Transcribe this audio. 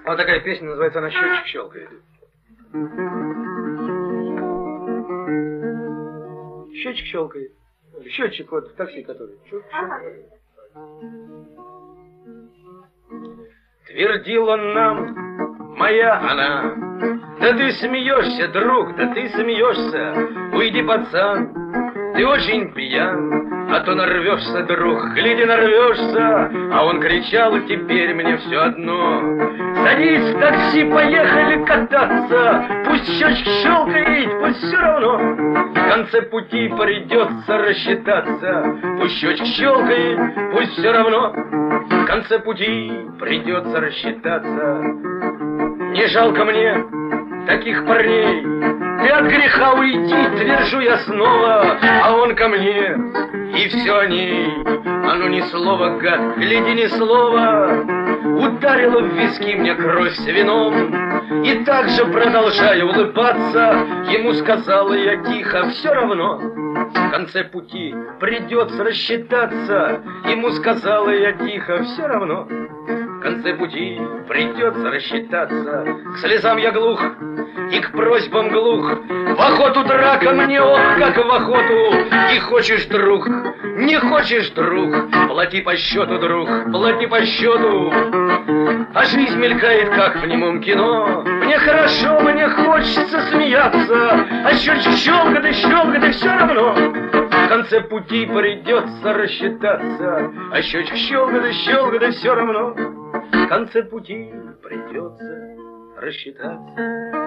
Вот такая песня, называется она «Счетчик щелкает». Счетчик щелкает. Счетчик вот в такси, который. Щелкает. Твердил он нам, моя она: да ты смеешься, друг, да ты смеешься. Уйди, пацан, ты очень пьян, а то нарвешься, друг, гляди, нарвешься. А он кричал: теперь мне все одно. Садись в такси, поехали кататься. Пусть счетчик щелкает, пусть все равно. В конце пути придется рассчитаться. Пусть счетчик щелкает, пусть все равно. В конце пути придется рассчитаться. Не жалко мне таких парней. Ты от греха уйди, твержу я снова. А он ко мне, и все о ней. А ну ни слова, гад, гляди, ни слова. Ударила в виски мне кровь с вином. И так же, продолжая улыбаться, ему сказала я тихо: все равно. В конце пути придется рассчитаться. Ему сказала я тихо: все равно. В конце пути придется рассчитаться. К слезам я глух и к просьбам глух. В охоту драка мне, ох, как в охоту. И хочешь, друг, не хочешь, друг, плати по счету, друг, плати по счету. А жизнь мелькает, как в немом кино. Мне хорошо, мне хочется смеяться. А счетчик щелкает и все равно. В конце пути придется рассчитаться. А счетчик щелкает и все равно. В конце пути придется рассчитаться.